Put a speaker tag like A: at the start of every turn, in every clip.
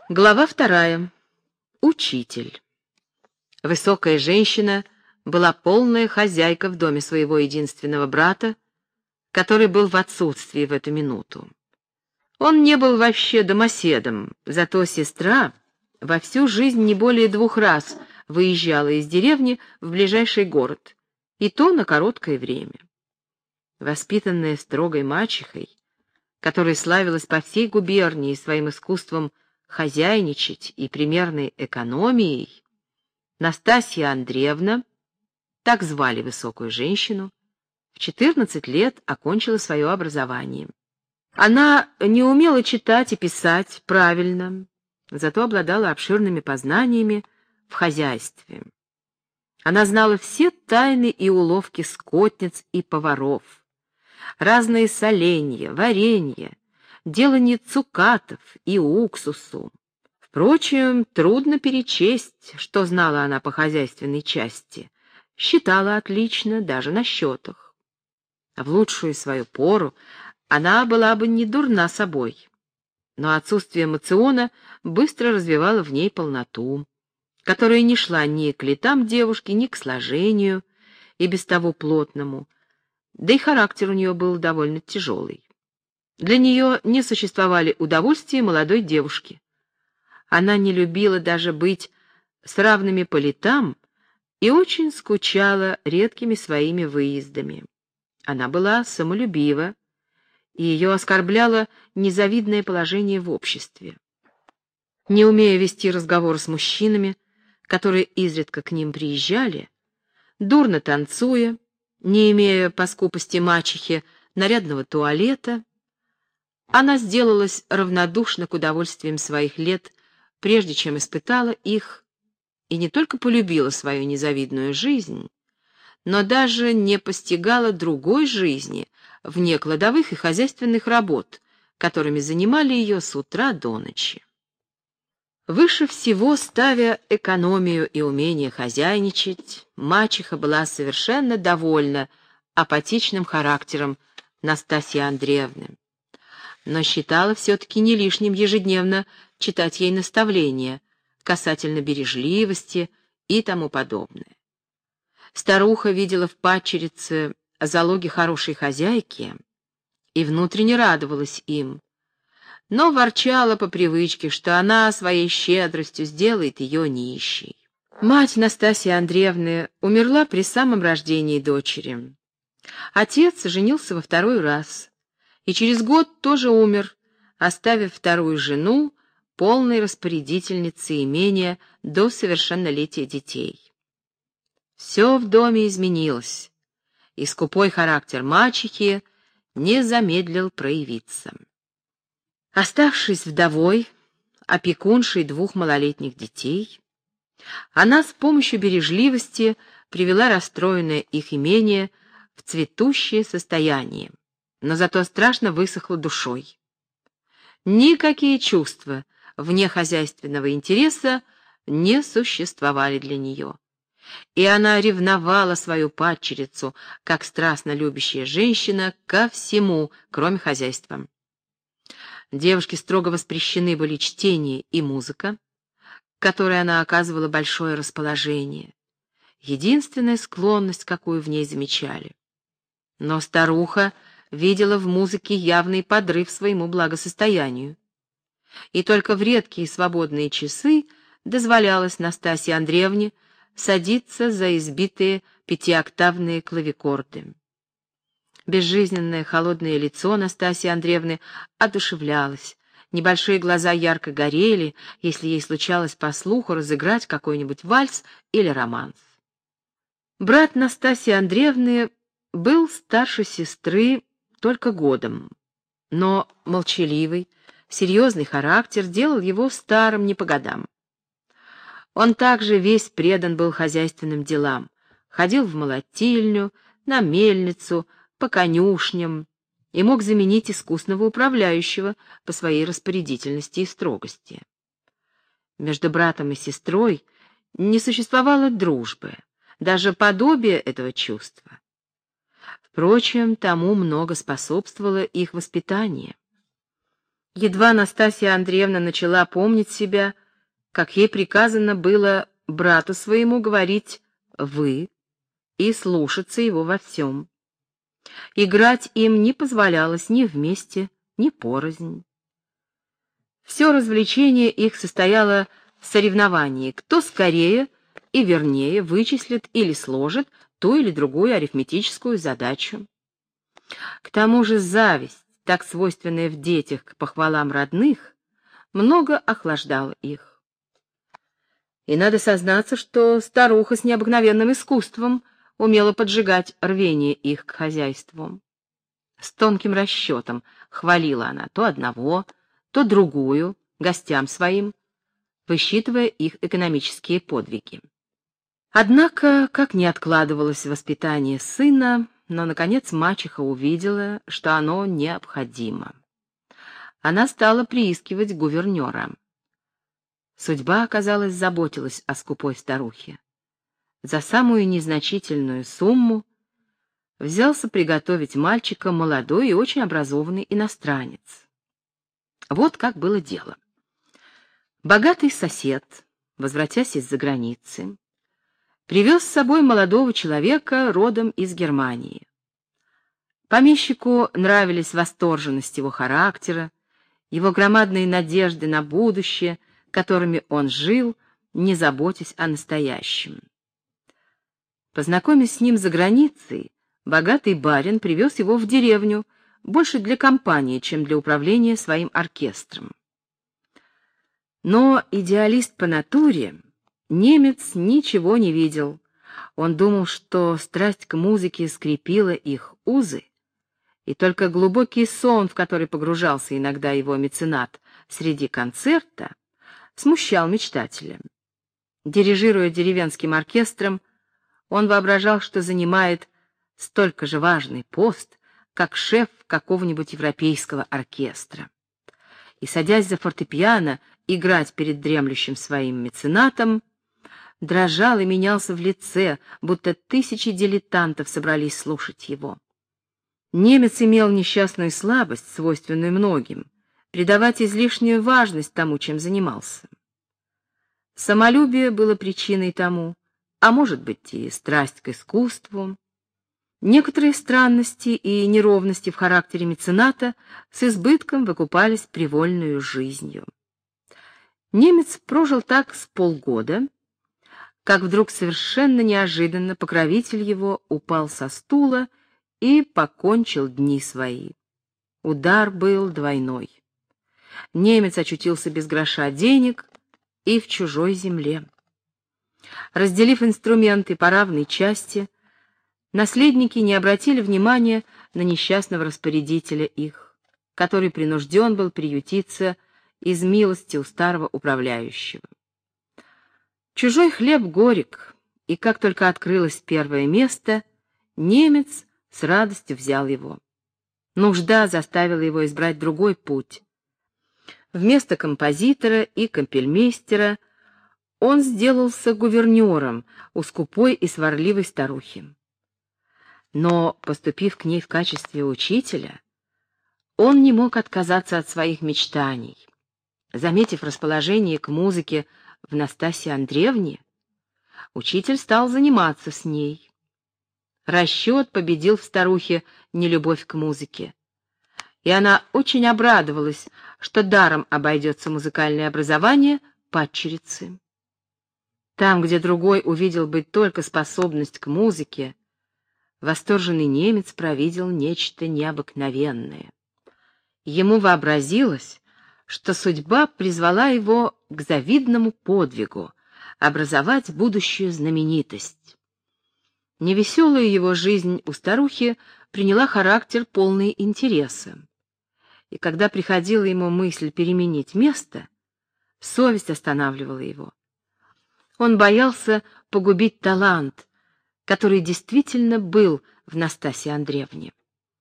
A: Глава 2. Учитель. Высокая женщина была полная хозяйка в доме своего единственного брата, который был в отсутствии в эту минуту. Он не был вообще домоседом, зато сестра во всю жизнь не более 2 раз выезжала из деревни в ближайший город, и то на короткое время. Воспитанная строгой мачехой, которая славилась по всей губернии своим искусством хозяйничать и примерной экономией, Настасья Андреевна, так звали высокую женщину, в 14 лет окончила свое образование. Она не умела читать и писать правильно, зато обладала обширными познаниями в хозяйстве. Она знала все тайны и уловки скотниц и поваров, разные соленья, варенья, делание цукатов и уксусу. Впрочем, трудно перечесть, что знала она по хозяйственной части. Считала отлично даже на счетах. В лучшую свою пору она была бы не дурна собой, но отсутствие мациона быстро развивало в ней полноту, которая не шла ни к летам девушки, ни к сложению, и без того плотному, да и характер у нее был довольно тяжелый. Для нее не существовали удовольствия молодой девушки. Она не любила даже быть с равными по летам и очень скучала редкими своими выездами. Она была самолюбива, и ее оскорбляло незавидное положение в обществе. Не умея вести разговор с мужчинами, которые изредка к ним приезжали, дурно танцуя, не имея по скупости мачехи нарядного туалета, она сделалась равнодушна к удовольствиям своих лет, прежде чем испытала их, и не только полюбила свою незавидную жизнь, но даже не постигала другой жизни вне кладовых и хозяйственных работ, которыми занимали ее с утра до ночи. Выше всего ставя экономию и умение хозяйничать, мачеха была совершенно довольна апатичным характером Настасьи Андреевны, но считала все-таки не лишним ежедневно читать ей наставления касательно бережливости и тому подобное. Старуха видела в падчерице залоги хорошей хозяйки и внутренне радовалась им, но ворчала по привычке, что она своей щедростью сделает ее нищей. Мать Настасьи Андреевны умерла при самом рождении дочери. Отец женился во 2-й раз и через год тоже умер, оставив 2-ю жену полной распорядительницей имения до совершеннолетия детей. Все в доме изменилось, и скупой характер мачехи не замедлил проявиться. Оставшись вдовой, опекуншей 2 малолетних детей, она с помощью бережливости привела расстроенное их имение в цветущее состояние, но зато страшно высохла душой. Никакие чувства вне хозяйственного интереса не существовали для нее, и она ревновала свою падчерицу, как страстно любящая женщина, ко всему, кроме хозяйства. Девушке строго воспрещены были чтение и музыка, к которой она оказывала большое расположение, единственная склонность, какую в ней замечали. Но старуха видела в музыке явный подрыв своему благосостоянию, и только в редкие свободные часы дозволялось Настасье Андреевне садиться за избитые 5-октавные клавикорды. Безжизненное холодное лицо Настасьи Андреевны одушевлялось, небольшие глаза ярко горели, если ей случалось по слуху разыграть какой-нибудь вальс или романс. Брат Настасьи Андреевны был старше сестры только годом, но молчаливый, серьезный характер делал его старым не по годам. Он также весь предан был хозяйственным делам, ходил в молотильню, на мельницу, по конюшням и мог заменить искусного управляющего по своей распорядительности и строгости. Между братом и сестрой не существовало дружбы, даже подобия этого чувства. Впрочем, тому много способствовало их воспитание. Едва Настасья Андреевна начала помнить себя, как ей приказано было брату своему говорить «вы» и слушаться его во всем. Играть им не позволялось ни вместе, ни порознь. Все развлечение их состояло в соревновании, кто скорее и вернее вычислит или сложит ту или другую арифметическую задачу. К тому же зависть, так свойственная в детях к похвалам родных, много охлаждала их. И надо сознаться, что старуха с необыкновенным искусством умела поджигать рвение их к хозяйству. С тонким расчетом хвалила она то одного, то другую, гостям своим, высчитывая их экономические подвиги. Однако, как ни откладывалось воспитание сына, но, наконец, мачеха увидела, что оно необходимо. Она стала приискивать гувернера. Судьба, оказалось, заботилась о скупой старухе. За самую незначительную сумму взялся приготовить мальчика молодой и очень образованный иностранец. Вот как было дело. Богатый сосед, возвратясь из-за границы, привез с собой молодого человека родом из Германии. Помещику нравились восторженность его характера, его громадные надежды на будущее, которыми он жил, не заботясь о настоящем. Познакомясь с ним за границей, богатый барин привез его в деревню, больше для компании, чем для управления своим оркестром. Но идеалист по натуре, немец ничего не видел. Он думал, что страсть к музыке скрепила их узы, и только глубокий сон, в который погружался иногда его меценат среди концерта, смущал мечтателя. Дирижируя деревенским оркестром, он воображал, что занимает столько же важный пост, как шеф какого-нибудь европейского оркестра. И, садясь за фортепиано, играть перед дремлющим своим меценатом, дрожал и менялся в лице, будто тысячи дилетантов собрались слушать его. Немец имел несчастную слабость, свойственную многим, придавать излишнюю важность тому, чем занимался. Самолюбие было причиной тому, а может быть и страсть к искусству. Некоторые странности и неровности в характере мецената с избытком выкупались привольную жизнью. Немец прожил так с полгода, как вдруг совершенно неожиданно покровитель его упал со стула и покончил дни свои. Удар был двойной. Немец очутился без гроша денег и в чужой земле. Разделив инструменты по равной части, наследники не обратили внимания на несчастного распорядителя их, который принужден был приютиться из милости у старого управляющего. Чужой хлеб горек, и как только открылось первое место, немец с радостью взял его. Нужда заставила его избрать другой путь. Вместо композитора и капельмейстера он сделался гувернером у скупой и сварливой старухи. Но, поступив к ней в качестве учителя, он не мог отказаться от своих мечтаний. Заметив расположение к музыке в Настасье Андреевне, учитель стал заниматься с ней. Расчет победил в старухе нелюбовь к музыке, и она очень обрадовалась, что даром обойдется музыкальное образование падчерицы. Там, где другой увидел бы только способность к музыке, восторженный немец провидел нечто необыкновенное. Ему вообразилось, что судьба призвала его к завидному подвигу — образовать будущую знаменитость. Невеселая его жизнь у старухи приняла характер полный интереса. И когда приходила ему мысль переменить место, совесть останавливала его. Он боялся погубить талант, который действительно был в Настасье Андреевне.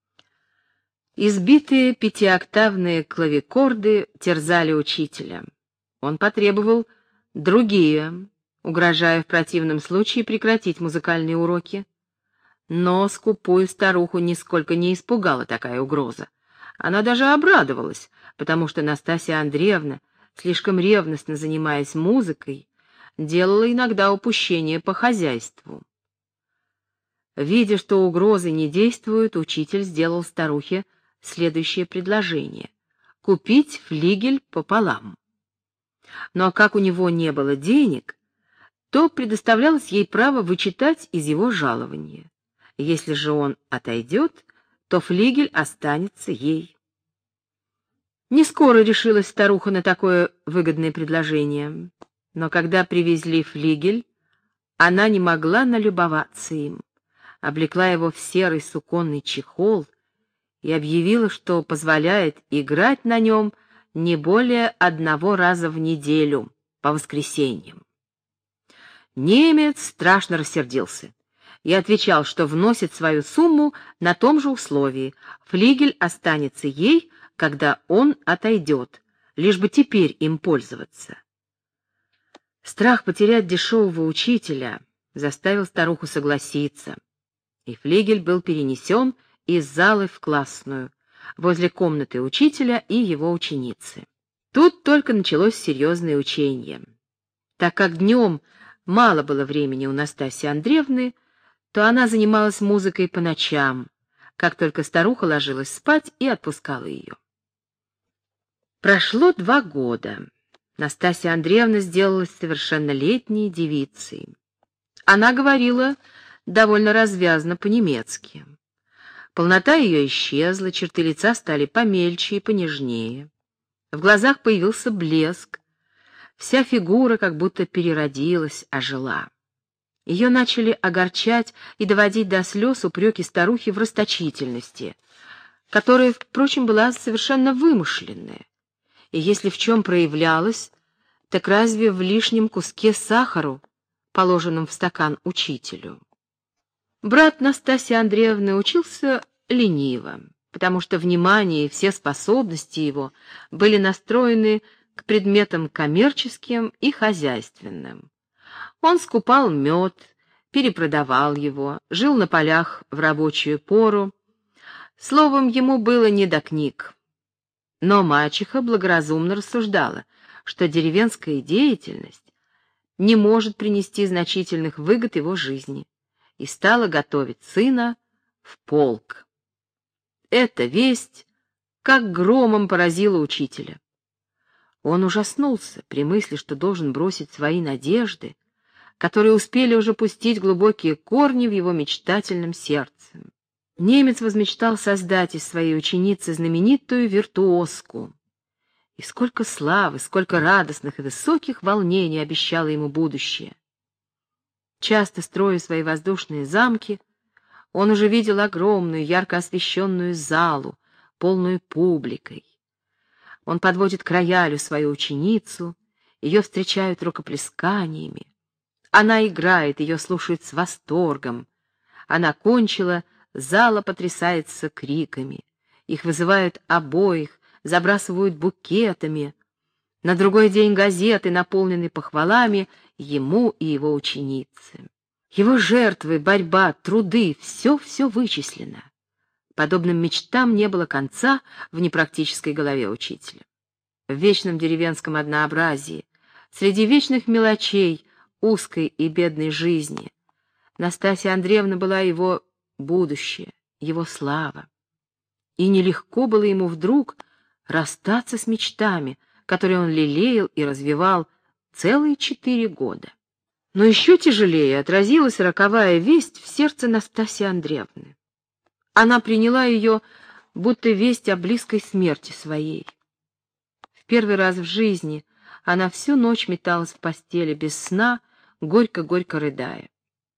A: Избитые пятиоктавные клавикорды терзали учителя. Он потребовал другие, угрожая в противном случае прекратить музыкальные уроки. Но скупую старуху нисколько не испугала такая угроза. Она даже обрадовалась, потому что Настасья Андреевна, слишком ревностно занимаясь музыкой, делала иногда упущения по хозяйству. Видя, что угрозы не действуют, учитель сделал старухе следующее предложение — купить флигель пополам. Но как у него не было денег, то предоставлялось ей право вычитать из его жалования. Если же он отойдет, то флигель останется ей. Не скоро решилась старуха на такое выгодное предложение, но когда привезли флигель, она не могла налюбоваться им, облекла его в серый суконный чехол и объявила, что позволяет играть на нем не более 1 раза в неделю, по воскресеньям. Немец страшно рассердился и отвечал, что вносит свою сумму на том же условии. Флигель останется ей, когда он отойдет, лишь бы теперь им пользоваться. Страх потерять дешевого учителя заставил старуху согласиться, и флигель был перенесен из залы в классную, возле комнаты учителя и его ученицы. Тут только началось серьезное учение. Так как днем мало было времени у Настасьи Андреевны, то она занималась музыкой по ночам, как только старуха ложилась спать и отпускала ее. Прошло 2 года. Настасья Андреевна сделалась совершеннолетней девицей. Она говорила довольно развязно по-немецки. Полнота ее исчезла, черты лица стали помельче и понежнее. В глазах появился блеск, вся фигура как будто переродилась, ожила. Ее начали огорчать и доводить до слез упреки старухи в расточительности, которая, впрочем, была совершенно вымышленная. И если в чем проявлялась, так разве в лишнем куске сахару, положенном в стакан учителю. Брат Настасьи Андреевны учился лениво, потому что внимание и все способности его были настроены к предметам коммерческим и хозяйственным. Он скупал мед, перепродавал его, жил на полях в рабочую пору. Словом, ему было не до книг. Но мачеха благоразумно рассуждала, что деревенская деятельность не может принести значительных выгод его жизни, и стала готовить сына в полк. Эта весть как громом поразила учителя. Он ужаснулся при мысли, что должен бросить свои надежды, которые успели уже пустить глубокие корни в его мечтательном сердце. Немец возмечтал создать из своей ученицы знаменитую виртуозку. И сколько славы, сколько радостных и высоких волнений обещало ему будущее. Часто строя свои воздушные замки, он уже видел огромную, ярко освещенную залу, полную публикой. Он подводит к роялю свою ученицу, ее встречают рукоплесканиями. Она играет, ее слушают с восторгом. Она кончила, зала потрясается криками. Их вызывают обоих, забрасывают букетами. На другой день газеты наполнены похвалами ему и его ученице. Его жертвы, борьба, труды — все вычислено. Подобным мечтам не было конца в непрактической голове учителя. В вечном деревенском однообразии, среди вечных мелочей узкой и бедной жизни, Настасья Андреевна была его будущее, его слава. И нелегко было ему вдруг расстаться с мечтами, которые он лелеял и развивал целые 4 года. Но еще тяжелее отразилась роковая весть в сердце Настасьи Андреевны. Она приняла ее, будто весть о близкой смерти своей. В первый раз в жизни она всю ночь металась в постели без сна, горько-горько рыдая.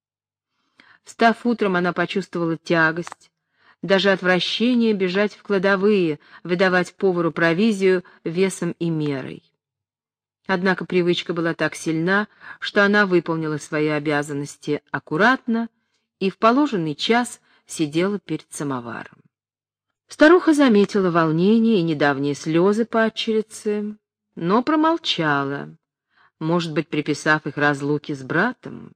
A: Встав утром, она почувствовала тягость, даже отвращение бежать в кладовые, выдавать повару провизию весом и мерой. Однако привычка была так сильна, что она выполнила свои обязанности аккуратно и в положенный час сидела перед самоваром. Старуха заметила волнение и недавние слезы падчерицы, но промолчала, может быть, приписав их разлуке с братом.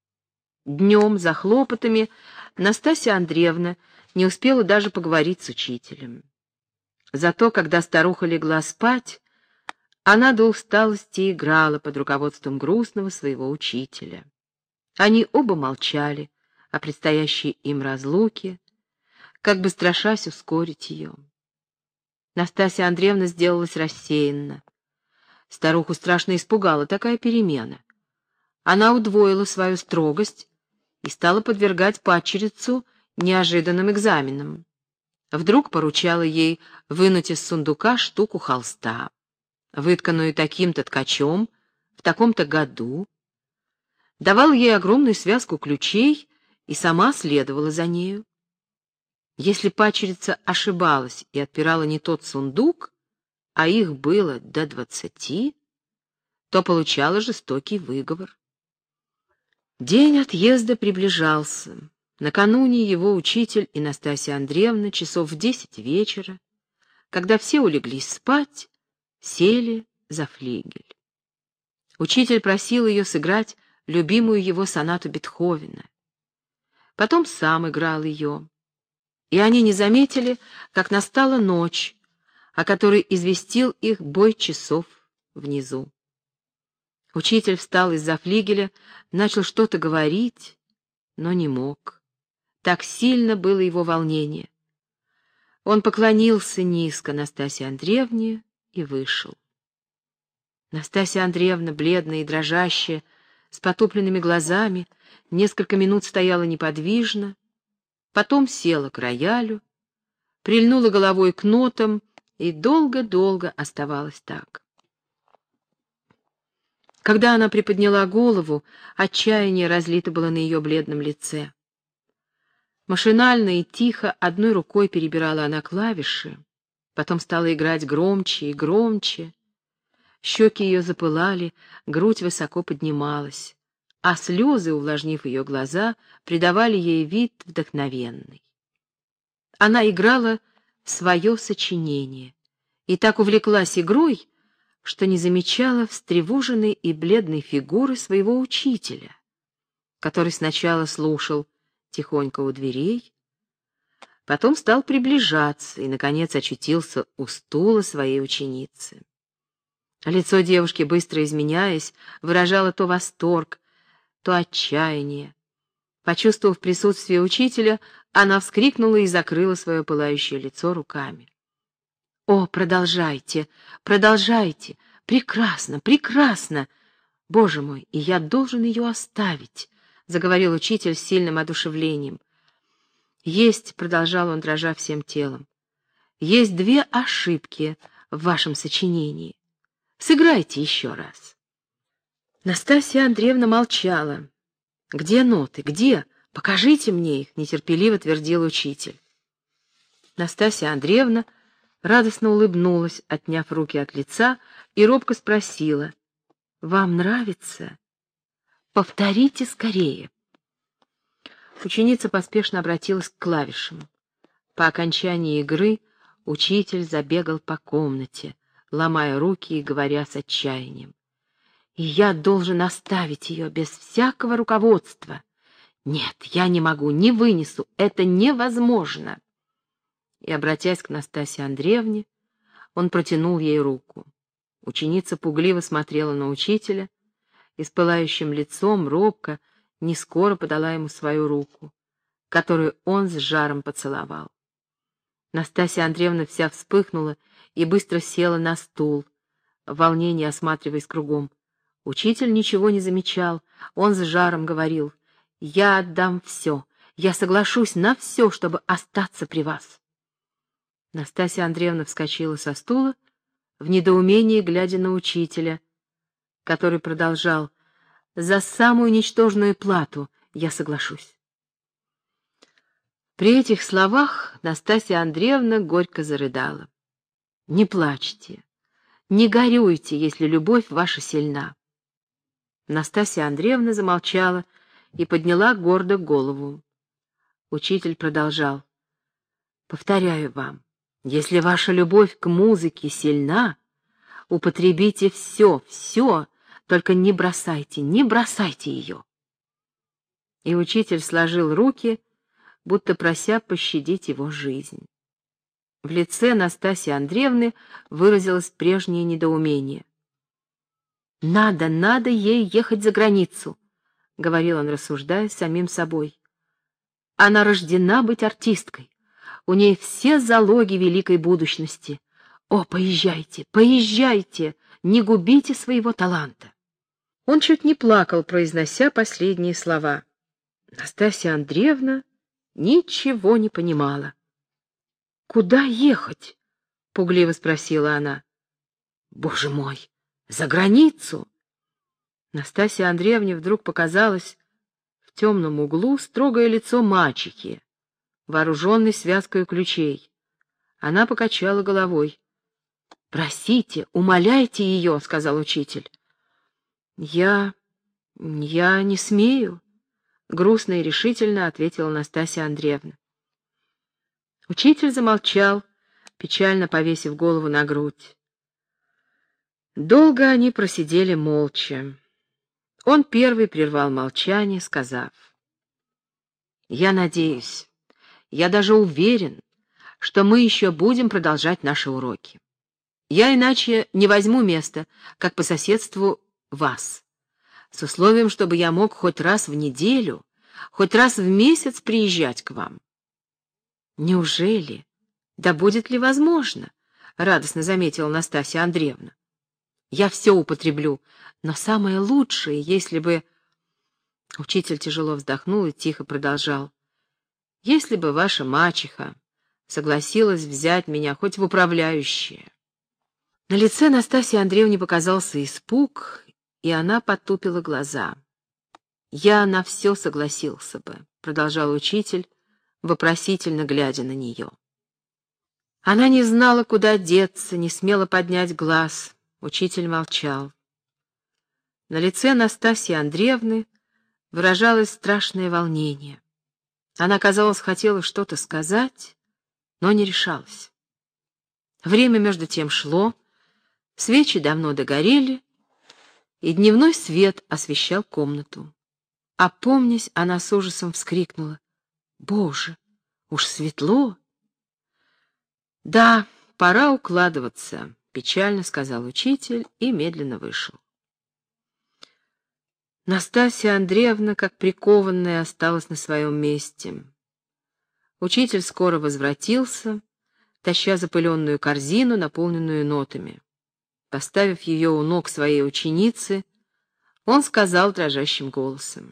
A: Днем, за хлопотами, Настасья Андреевна не успела даже поговорить с учителем. Зато, когда старуха легла спать, она до усталости играла под руководством грустного своего учителя. Они оба молчали о предстоящей им разлуке, как бы страшась ускорить ее. Настасья Андреевна сделалась рассеянна. Старуху страшно испугала такая перемена. Она удвоила свою строгость и стала подвергать падчерицу неожиданным экзаменам. Вдруг поручала ей вынуть из сундука штуку холста, вытканную таким-то ткачом в таком-то году, давала ей огромную связку ключей и сама следовала за нею. Если падчерица ошибалась и отпирала не тот сундук, а их было до 20, то получала жестокий выговор. День отъезда приближался. Накануне его учитель и Настасья Андреевна часов в 10 вечера, когда все улеглись спать, сели за флигель. Учитель просил ее сыграть любимую его сонату Бетховена. Потом сам играл ее. И они не заметили, как настала ночь, о которой известил их бой часов внизу. Учитель встал из-за флигеля, начал что-то говорить, но не мог. Так сильно было его волнение. Он поклонился низко Настасье Андреевне и вышел. Настасья Андреевна, бледная и дрожащая, с потупленными глазами, несколько минут стояла неподвижно, потом села к роялю, прильнула головой к нотам и долго-долго оставалась так. Когда она приподняла голову, отчаяние разлито было на ее бледном лице. Машинально и тихо одной рукой перебирала она клавиши, потом стала играть громче и громче. Щеки ее запылали, грудь высоко поднималась, а слезы, увлажнив ее глаза, придавали ей вид вдохновенный. Она играла свое сочинение и так увлеклась игрой, что не замечала встревоженной и бледной фигуры своего учителя, который сначала слушал тихонько у дверей, потом стал приближаться и, наконец, очутился у стула своей ученицы. Лицо девушки, быстро изменяясь, выражало то восторг, то отчаяние. Почувствовав присутствие учителя, она вскрикнула и закрыла свое пылающее лицо руками. «О, продолжайте, продолжайте! Прекрасно, прекрасно! Боже мой, и я должен ее оставить!» — заговорил учитель с сильным одушевлением. «Есть, — продолжал он, дрожа всем телом, — есть 2 ошибки в вашем сочинении. Сыграйте еще раз». Настасья Андреевна молчала. «Где ноты? Где? Покажите мне их!» — нетерпеливо твердил учитель. Настасья Андреевна радостно улыбнулась, отняв руки от лица, и робко спросила: «Вам нравится? Повторите скорее». Ученица поспешно обратилась к клавишам. По окончании игры учитель забегал по комнате, ломая руки и говоря с отчаянием: «И я должен оставить ее без всякого руководства. Нет, я не могу, не вынесу, это невозможно». И, обратясь к Настасье Андреевне, он протянул ей руку. Ученица пугливо смотрела на учителя и с пылающим лицом робко, нескоро подала ему свою руку, которую он с жаром поцеловал. Настасья Андреевна вся вспыхнула и быстро села на стул, в волнении осматриваясь кругом. Учитель ничего не замечал, он с жаром говорил: «Я отдам все, я соглашусь на все, чтобы остаться при вас». Настасья Андреевна вскочила со стула, в недоумении глядя на учителя, который продолжал: «За самую ничтожную плату я соглашусь». При этих словах Настасья Андреевна горько зарыдала. «Не плачьте, не горюйте, если любовь ваша сильна». Настасья Андреевна замолчала и подняла гордо голову. Учитель продолжал: «Повторяю вам, если ваша любовь к музыке сильна, употребите все, только не бросайте ее». И учитель сложил руки, будто прося пощадить его жизнь. В лице Настасьи Андреевны выразилось прежнее недоумение. Надо ей ехать за границу», — говорил он, рассуждая с самим собой. «Она рождена быть артисткой. У ней все залоги великой будущности. О, поезжайте, поезжайте, не губите своего таланта». Он чуть не плакал, произнося последние слова. Настасья Андреевна ничего не понимала. «Куда ехать?» — пугливо спросила она. «Боже мой, за границу!» Настасье Андреевне вдруг показалось в темном углу строгое лицо мачехи, вооруженной связкой ключей. Она покачала головой. «Просите, умоляйте ее», — сказал учитель. «Я не смею», — грустно и решительно ответила Настасья Андреевна. Учитель замолчал, печально повесив голову на грудь. Долго они просидели молча. Он первый прервал молчание, сказав: «Я надеюсь, я даже уверен, что мы еще будем продолжать наши уроки. Я иначе не возьму место, как по соседству вас, с условием, чтобы я мог хоть раз в неделю, хоть раз в месяц приезжать к вам». «Неужели? Да будет ли возможно?» — радостно заметила Настасья Андреевна. «Я все употреблю, но самое лучшее, если бы...» Учитель тяжело вздохнул и тихо продолжал. «Если бы ваша мачеха согласилась взять меня хоть в управляющие». На лице Настасьи Андреевны показался испуг, и она потупила глаза. «Я на все согласился бы», — продолжал учитель, вопросительно глядя на нее. Она не знала, куда деться, не смела поднять глаз. Учитель молчал. На лице Настасьи Андреевны выражалось страшное волнение. Она, казалось, хотела что-то сказать, но не решалась. Время между тем шло, свечи давно догорели, и дневной свет освещал комнату. Опомнясь, она с ужасом вскрикнула: «Боже, уж светло!» «Да, пора укладываться», — печально сказал учитель и медленно вышел. Настасья Андреевна, как прикованная, осталась на своем месте. Учитель скоро возвратился, таща запыленную корзину, наполненную нотами. Поставив ее у ног своей ученицы, он сказал дрожащим голосом: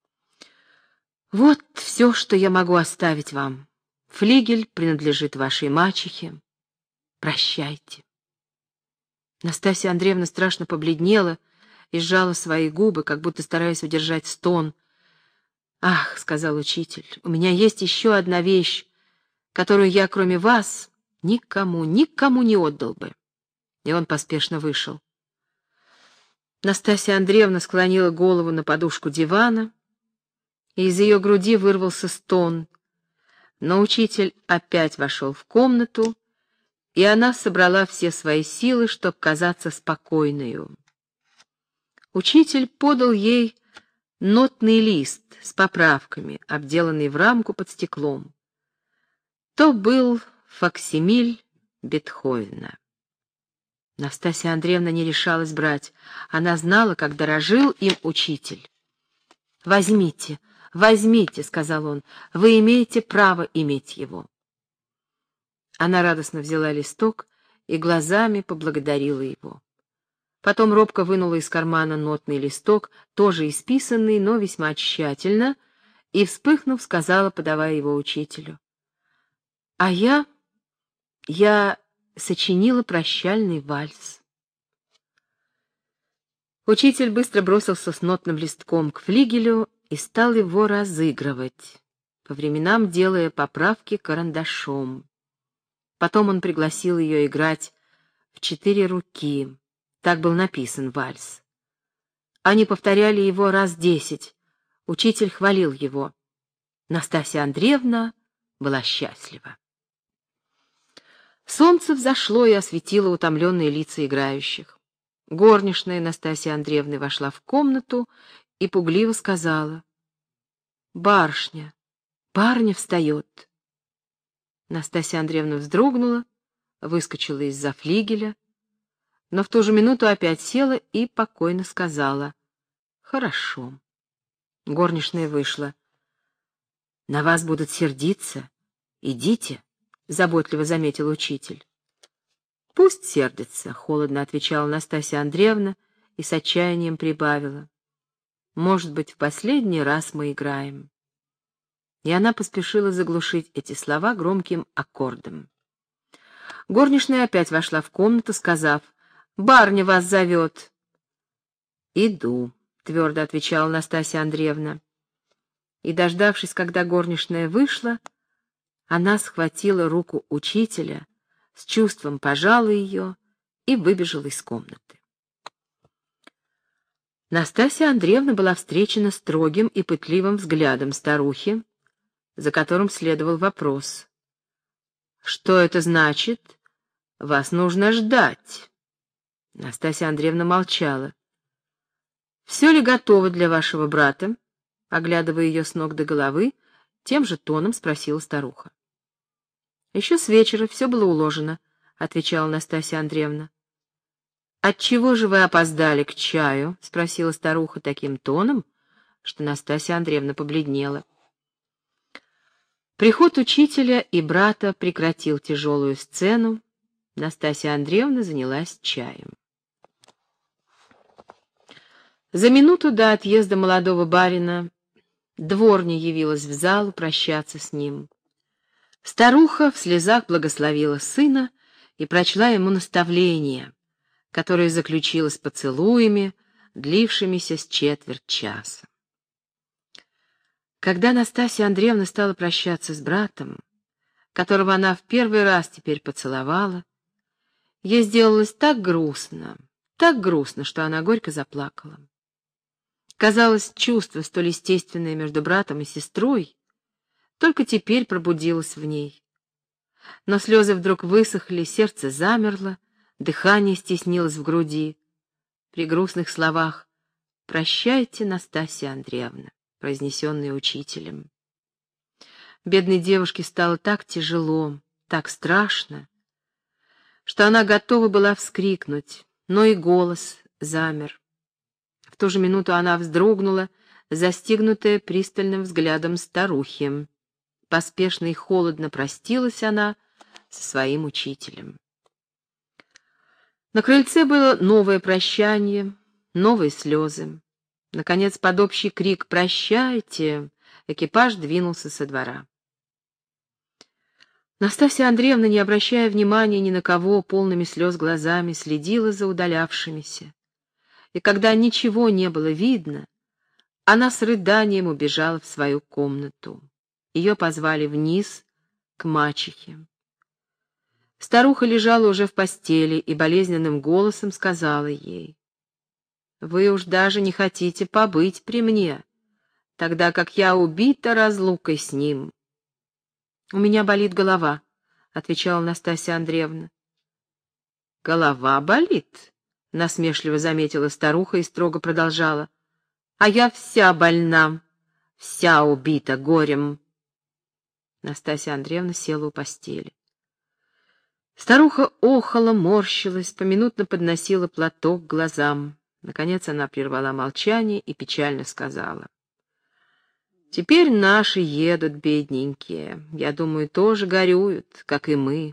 A: «Вот все, что я могу оставить вам. Флигель принадлежит вашей мачехе. Прощайте». Настасья Андреевна страшно побледнела и сжала свои губы, как будто стараясь удержать стон. «Ах», — сказал учитель, — «у меня есть еще одна вещь, которую я, кроме вас, никому не отдал бы». И он поспешно вышел. Настасья Андреевна склонила голову на подушку дивана, и из ее груди вырвался стон. Но учитель опять вошел в комнату, и она собрала все свои силы, чтобы казаться спокойною. Учитель подал ей нотный лист с поправками, обделанный в рамку под стеклом. То был факсимиль Бетховена. Настасья Андреевна не решалась брать. Она знала, как дорожил им учитель. «Возьмите, возьмите», — сказал он, — «вы имеете право иметь его». Она радостно взяла листок и глазами поблагодарила его. Потом робко вынула из кармана нотный листок, тоже исписанный, но весьма тщательно, и, вспыхнув, сказала, подавая его учителю: «А я сочинила прощальный вальс». Учитель быстро бросился с нотным листком к флигелю и стал его разыгрывать, по временам делая поправки карандашом. Потом он пригласил ее играть в 4 руки. Так был написан вальс. Они повторяли его раз 10. Учитель хвалил его. Настасья Андреевна была счастлива. Солнце взошло и осветило утомленные лица играющих. Горничная Настасья Андреевна вошла в комнату и пугливо сказала: «Барышня, барыня встает». Настасья Андреевна вздрогнула, выскочила из-за флигеля, но в ту же минуту опять села и покойно сказала: «Хорошо». Горничная вышла. «На вас будут сердиться. Идите», — заботливо заметил учитель. «Пусть сердится», — холодно отвечала Настасья Андреевна и с отчаянием прибавила: «Может быть, в последний раз мы играем». И она поспешила заглушить эти слова громким аккордом. Горничная опять вошла в комнату, сказав: «Барыня вас зовет». «Иду», — твердо отвечала Настасья Андреевна. И, дождавшись, когда горничная вышла, она схватила руку учителя, с чувством пожала ее и выбежала из комнаты. Настасья Андреевна была встречена строгим и пытливым взглядом старухи, за которым следовал вопрос: «Что это значит? Вас нужно ждать». Настасья Андреевна молчала. «Все ли готово для вашего брата?» Оглядывая ее с ног до головы, тем же тоном спросила старуха. «Еще с вечера все было уложено», — отвечала Настасья Андреевна. «Отчего же вы опоздали к чаю?» — спросила старуха таким тоном, что Настасья Андреевна побледнела. Приход учителя и брата прекратил тяжелую сцену. Настасья Андреевна занялась чаем. За минуту до отъезда молодого барина дворня явилась в залу прощаться с ним. Старуха в слезах благословила сына и прочла ему наставление, которое заключилось поцелуями, длившимися с четверть часа. Когда Настасья Андреевна стала прощаться с братом, которого она в первый раз теперь поцеловала, ей сделалось так грустно, что она горько заплакала. Казалось, чувство, столь естественное между братом и сестрой, только теперь пробудилось в ней. Но слезы вдруг высохли, сердце замерло, дыхание стеснилось в груди. При грустных словах «Прощайте, Настасья Андреевна», произнесенные учителем. Бедной девушке стало так тяжело, так страшно, что она готова была вскрикнуть, но и голос замер. В ту же минуту она вздрогнула, застигнутая пристальным взглядом старухи. Поспешно и холодно простилась она со своим учителем. На крыльце было новое прощание, новые слезы. Наконец, под общий крик «Прощайте!» экипаж двинулся со двора. Настасья Андреевна, не обращая внимания ни на кого, полными слез глазами следила за удалявшимися. И когда ничего не было видно, она с рыданием убежала в свою комнату. Ее позвали вниз, к мачехе. Старуха лежала уже в постели и болезненным голосом сказала ей: «Вы уж даже не хотите побыть при мне, тогда как я убита разлукой с ним». «У меня болит голова», — отвечала Настасья Андреевна. «Голова болит?» — насмешливо заметила старуха и строго продолжала: «А я вся больна, вся убита горем». Настасья Андреевна села у постели. Старуха охала, морщилась, поминутно подносила платок к глазам. Наконец она прервала молчание и печально сказала: «Теперь наши едут, бедненькие. Я думаю, тоже горюют, как и мы.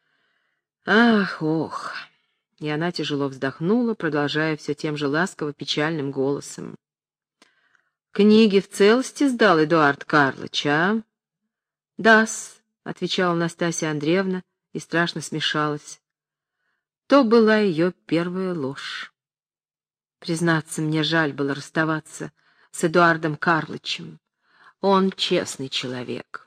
A: Ах, ох!» И она тяжело вздохнула, продолжая все тем же ласково-печальным голосом: «Книги в целости сдал Эдуард Карлыч, а?» «Да-с», — отвечала Настасья Андреевна и страшно смешалась. То была ее первая ложь. Признаться, мне жаль было расставаться с Эдуардом Карлычем. Он честный человек.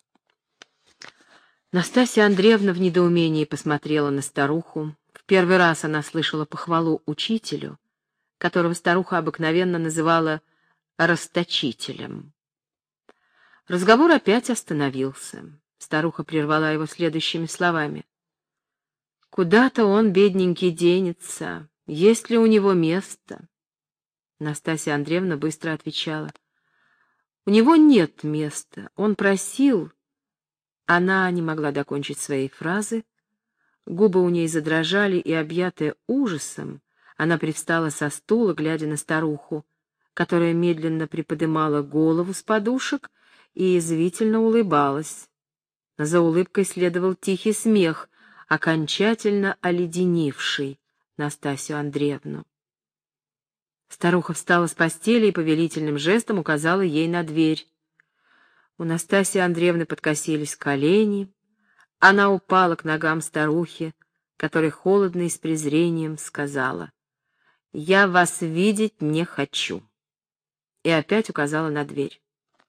A: Настасья Андреевна в недоумении посмотрела на старуху. В первый раз она слышала похвалу учителю, которого старуха обыкновенно называла расточителем. Разговор опять остановился. Старуха прервала его следующими словами: «Куда-то он, бедненький, денется. Есть ли у него место?» Настасья Андреевна быстро отвечала: «У него нет места. Он просил, Она не могла докончить своей фразы, губы у ней задрожали, и, объятая ужасом, она привстала со стула, глядя на старуху, которая медленно приподымала голову с подушек и язвительно улыбалась. За улыбкой следовал тихий смех, окончательно оледенивший Настасью Андреевну. Старуха встала с постели и повелительным жестом указала ей на дверь. У Настасьи Андреевны подкосились колени, она упала к ногам старухи, которая холодно и с презрением сказала: «Я вас видеть не хочу», и опять указала на дверь.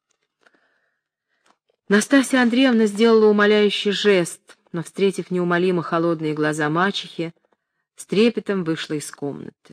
A: Настасья Андреевна сделала умоляющий жест, но, встретив неумолимо холодные глаза мачехи, с трепетом вышла из комнаты.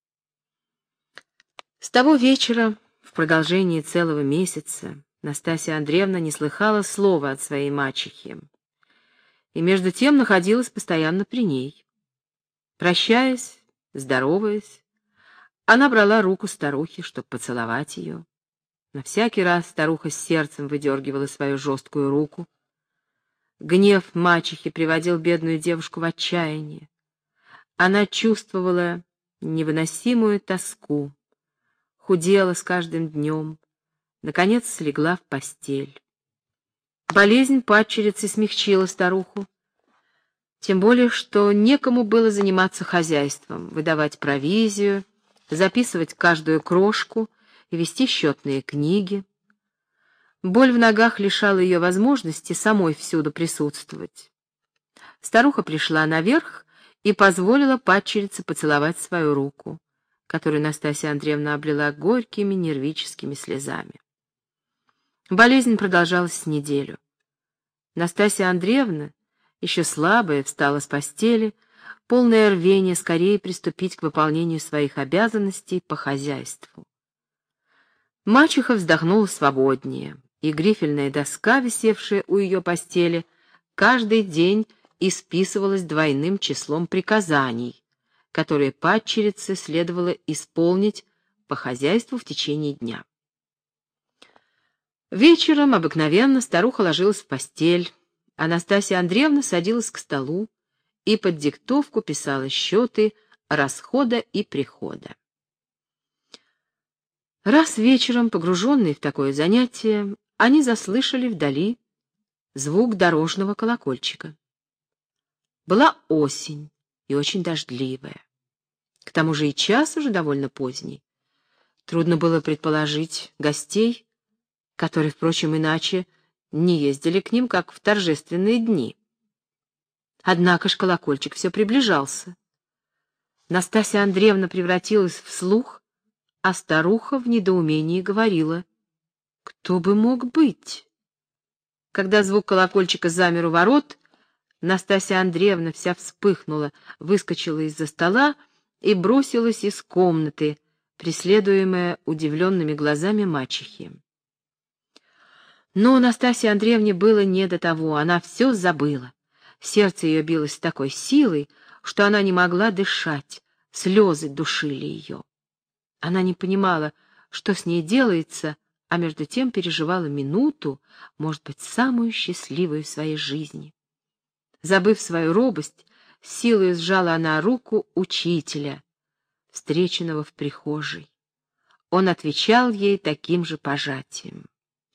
A: С того вечера, в продолжении целого месяца, Настасья Андреевна не слыхала слова от своей мачехи, и между тем находилась постоянно при ней. Прощаясь, здороваясь, она брала руку старухи, чтобы поцеловать ее. Но всякий раз старуха с сердцем выдергивала свою жесткую руку. Гнев мачехи приводил бедную девушку в отчаяние. Она чувствовала невыносимую тоску, худела с каждым днем, наконец слегла в постель. Болезнь падчерицы смягчила старуху, тем более что некому было заниматься хозяйством, выдавать провизию, записывать каждую крошку и вести счетные книги. Боль в ногах лишала ее возможности самой всюду присутствовать. Старуха пришла наверх и позволила падчерице поцеловать свою руку, которую Настасья Андреевна облила горькими нервическими слезами. Болезнь продолжалась с неделю. Настасья Андреевна, еще слабая, встала с постели, полное рвение скорее приступить к выполнению своих обязанностей по хозяйству. Мачеха вздохнула свободнее, и грифельная доска, висевшая у ее постели, каждый день исписывалась двойным числом приказаний, которые падчерице следовало исполнить по хозяйству в течение дня. Вечером обыкновенно старуха ложилась в постель, а Настасья Андреевна садилась к столу и под диктовку писала счеты расхода и прихода. Раз вечером, погруженные в такое занятие, они заслышали вдали звук дорожного колокольчика. Была осень и очень дождливая. К тому же и час уже довольно поздний. Трудно было предположить гостей, которые, впрочем, иначе не ездили к ним, как в торжественные дни. Однако ж колокольчик все приближался. Настасья Андреевна превратилась в слух, а старуха в недоумении говорила: «Кто бы мог быть?» Когда звук колокольчика замер у ворот, Настасья Андреевна вся вспыхнула, выскочила из-за стола и бросилась из комнаты, преследуемая удивленными глазами мачехи. Но Настасье Андреевне было не до того, она все забыла. Сердце ее билось с такой силой, что она не могла дышать, слезы душили ее. Она не понимала, что с ней делается, а между тем переживала минуту, может быть, самую счастливую в своей жизни. Забыв свою робость, силой сжала она руку учителя, встреченного в прихожей. Он отвечал ей таким же пожатием.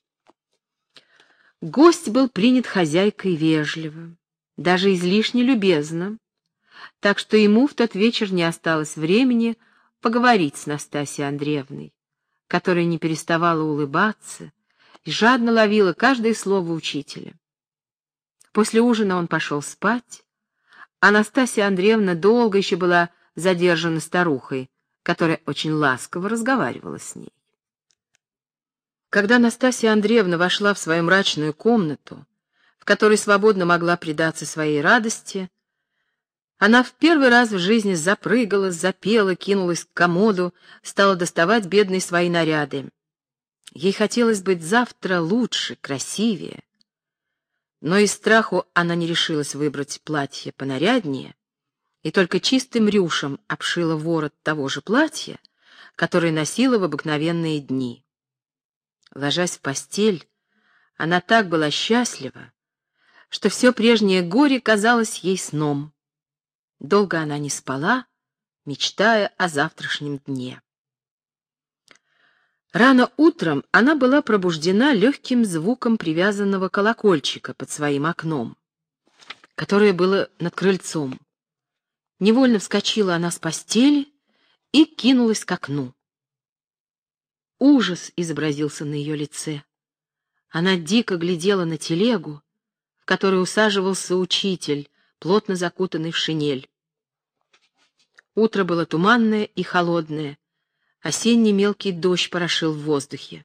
A: Гость был принят хозяйкой вежливо, даже излишне любезно, так что ему в тот вечер не осталось времени поговорить с Настасьей Андреевной, которая не переставала улыбаться и жадно ловила каждое слово учителя. После ужина он пошел спать, а Настасья Андреевна долго еще была задержана старухой, которая очень ласково разговаривала с ней. Когда Настасья Андреевна вошла в свою мрачную комнату, в которой свободно могла предаться своей радости, она в первый раз в жизни запрыгала, запела, кинулась к комоду, стала доставать бедные свои наряды. Ей хотелось быть завтра лучше, красивее. Но из страху она не решилась выбрать платье понаряднее, и только чистым рюшем обшила ворот того же платья, которое носила в обыкновенные дни. Ложась в постель, она так была счастлива, что все прежнее горе казалось ей сном. Долго она не спала, мечтая о завтрашнем дне. Рано утром она была пробуждена легким звуком привязанного колокольчика под своим окном, которое было над крыльцом. Невольно вскочила она с постели и кинулась к окну. Ужас изобразился на ее лице. Она дико глядела на телегу, в которой усаживался учитель, плотно закутанный в шинель. Утро было туманное и холодное, осенний мелкий дождь порошил в воздухе.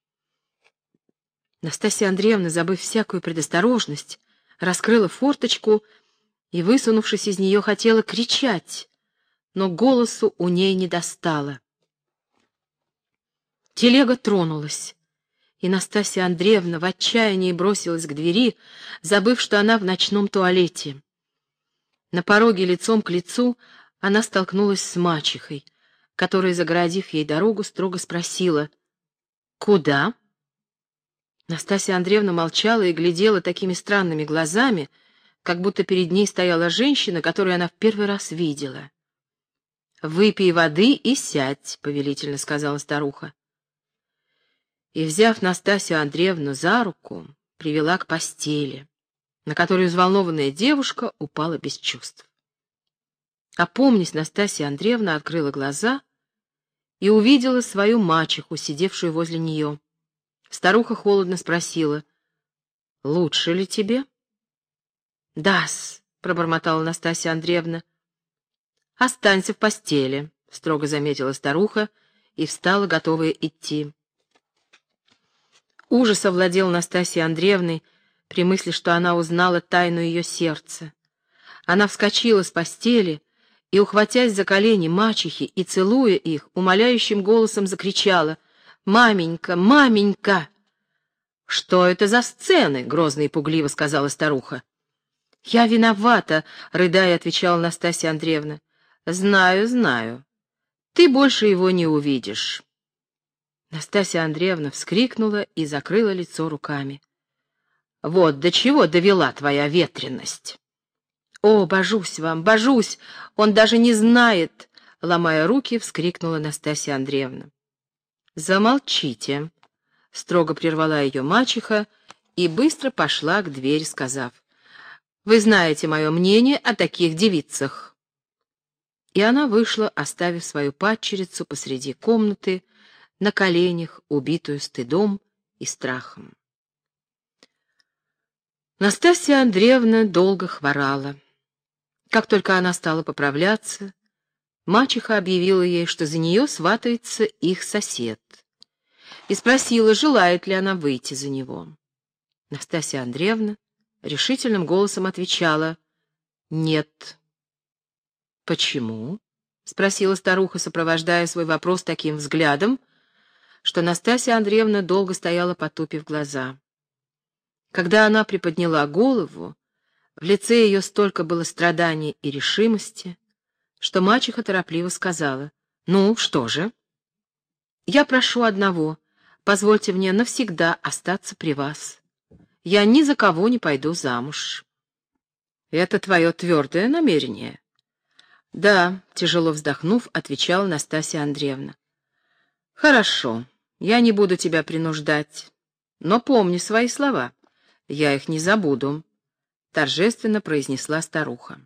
A: Настасья Андреевна, забыв всякую предосторожность, раскрыла форточку и, высунувшись из нее, хотела кричать, но голосу у ней не достало. Телега тронулась, и Настасья Андреевна в отчаянии бросилась к двери, забыв, что она в ночном туалете. На пороге лицом к лицу она столкнулась с мачехой, которая, загородив ей дорогу, строго спросила: «Куда?» Настасья Андреевна молчала и глядела такими странными глазами, как будто перед ней стояла женщина, которую она в первый раз видела. «Выпей воды и сядь», — повелительно сказала старуха. И, взяв Настасью Андреевну за руку, привела к постели, на которую взволнованная девушка упала без чувств. Опомнясь, Настасья Андреевна открыла глаза и увидела свою мачеху, сидевшую возле нее. Старуха холодно спросила: «Лучше ли тебе?» «Да-с», — пробормотала Настасья Андреевна. «Останься в постели», — строго заметила старуха и встала, готовая идти. Ужас овладел Настасьей Андреевной при мысли, что она узнала тайну ее сердца. Она вскочила с постели и, ухватясь за колени мачехи и целуя их, умоляющим голосом закричала: «Маменька, маменька!» «Что это за сцены?» — грозно и пугливо сказала старуха. «Я виновата», — рыдая, отвечала Настасья Андреевна. «Знаю, знаю. Ты больше его не увидишь». Настасья Андреевна вскрикнула и закрыла лицо руками. «Вот до чего довела твоя ветренность!» «О, божусь вам, божусь! Он даже не знает!» — ломая руки, вскрикнула Настасья Андреевна. «Замолчите!» — строго прервала ее мачеха и быстро пошла к двери, сказав: «Вы знаете мое мнение о таких девицах». И она вышла, оставив свою падчерицу посреди комнаты, на коленях, убитую стыдом и страхом. Настасья Андреевна долго хворала. Как только она стала поправляться, мачеха объявила ей, что за нее сватается их сосед, и спросила, желает ли она выйти за него. Настасья Андреевна решительным голосом отвечала: «Нет». «Почему?» — спросила старуха, сопровождая свой вопрос таким взглядом, что Настасья Андреевна долго стояла, потупив глаза. Когда она приподняла голову, в лице ее столько было страданий и решимости, что мачеха торопливо сказала: «Ну, что же?» «Я прошу одного, позвольте мне навсегда остаться при вас. Я ни за кого не пойду замуж». «Это твое твердое намерение?» «Да», — тяжело вздохнув, отвечала Настасья Андреевна. «Хорошо, я не буду тебя принуждать, но помни свои слова, я их не забуду», — торжественно произнесла старуха.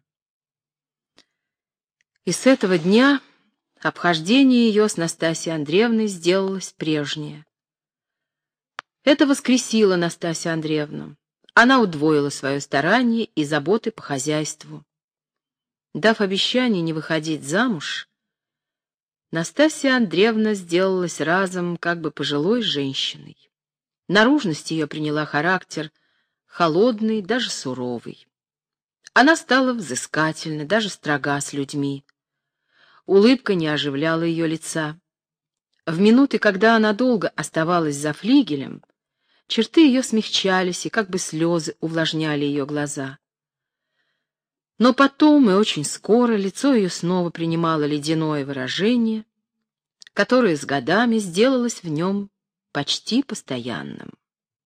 A: И с этого дня обхождение ее с Настасьей Андреевной сделалось прежнее. Это воскресило Настасью Андреевну. Она удвоила свое старание и заботы по хозяйству. Дав обещание не выходить замуж, Настасья Андреевна сделалась разом как бы пожилой женщиной. Наружность ее приняла характер холодный, даже суровый. Она стала взыскательна, даже строга с людьми. Улыбка не оживляла ее лица. В минуты, когда она долго оставалась за флигелем, черты ее смягчались, и как бы слезы увлажняли ее глаза. Но потом и очень скоро лицо ее снова принимало ледяное выражение, которое с годами сделалось в нем почти постоянным.